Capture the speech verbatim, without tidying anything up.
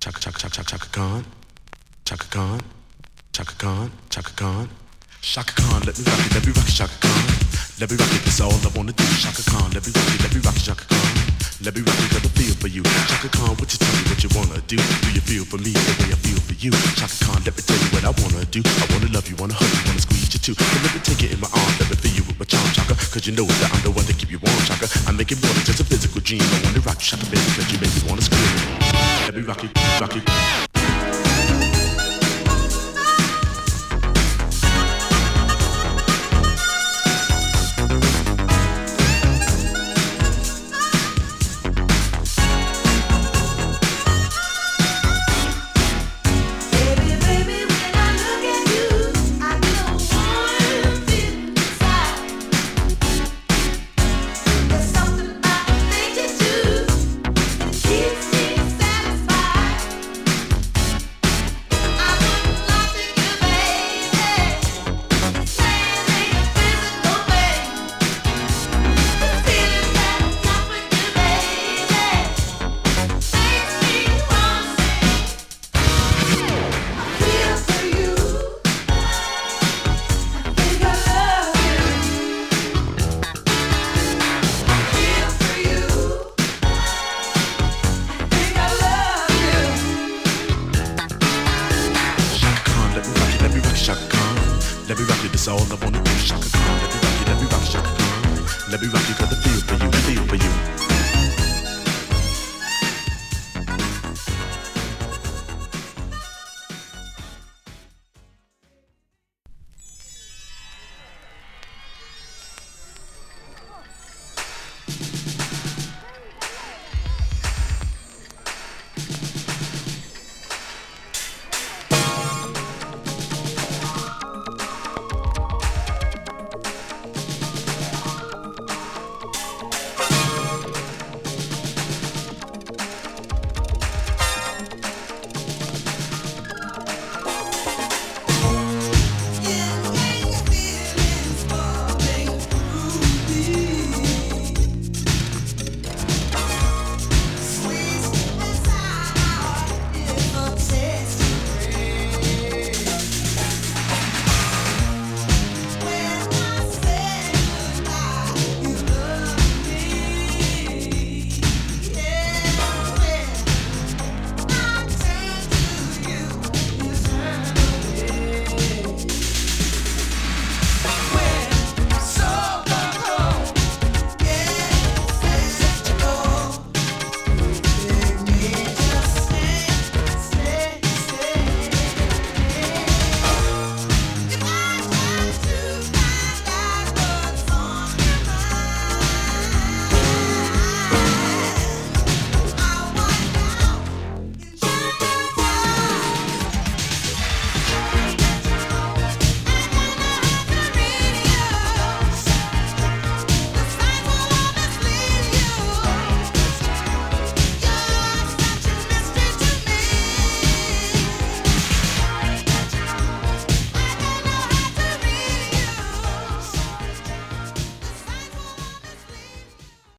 Chaka Chaka Chaka Chaka Khan, Chaka Khan, Chaka Khan, Chaka Khan, Chaka Khan. Let me rock it, let me rock it, Chaka Khan. Let me rock it, that's all I wanna do. Chaka Khan, let me rock it, let me rock it, Chaka Khan. Let me rock it, got a feel for you. Chaka Khan, what you tell me what you wanna do? Do you feel for me the way I feel for you? Chaka Khan, let me tell you what I wanna do. I wanna love you, wanna hug you, wanna squeeze you too. But let me take it in my arms, let me feel you with my charm, Chaka. Cause you know that I'm the one to keep you warm, Chaka. I make it more than just a physical dream. I wanna rock you, Chaka, baby, cause you make me wanna scream. Let me rock it, rock it. Let me rock you, that's all I wanna do. Chaka Khan, let me rock you, let me rock you, Chaka Khan. Let me rock you, got the feel for you, feel for you.